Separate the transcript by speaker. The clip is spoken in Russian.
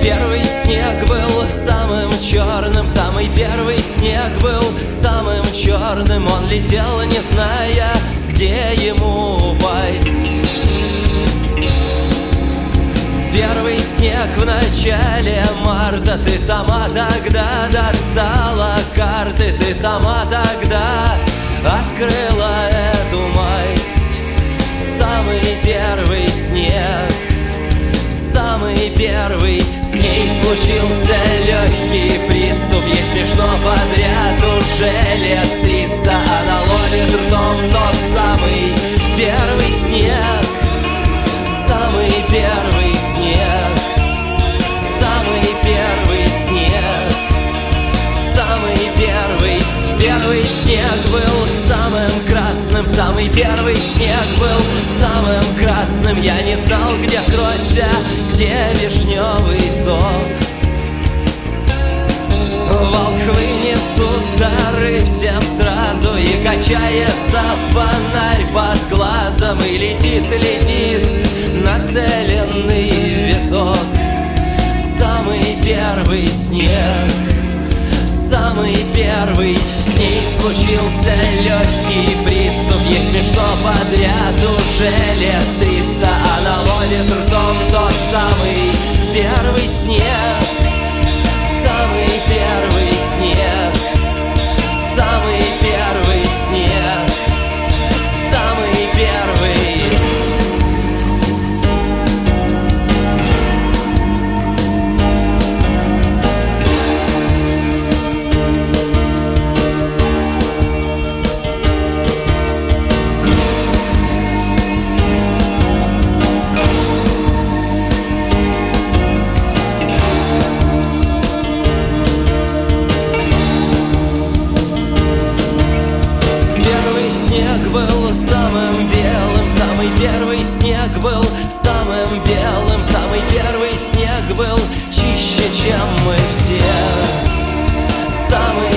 Speaker 1: Первый снег был самым черным, самый первый снег был самым черным. Он летел, не зная, где ему упасть. Первый снег в начале марта. Ты сама тогда достала карты. Ты сама тогда открыла эту масть. Самый первый снег, самый первый. С ней случился легкий приступ. Ей смешно подряд уже лет 300. Она ловит ртом тот самый первый снег. Самый первый снег, самый первый снег, самый первый. Первый снег был самым красным, самый первый снег был самым красным. Я не знал, где кровь, а где вишневый сок. Волхвы несут дары всем сразу, и качается фонарь под глазом, и летит, летит нацеленный висок. Самый первый снег, самый первый. С ней случился легкий приступ. Ей смешно подряд уже лет 300. Она ловит ртом тот самый первый снег. Самый первый снег, самый первый снег, самый первый. Был самым белым, самый первый снег был самым белым, самый первый снег был чище, чем мы все. Самый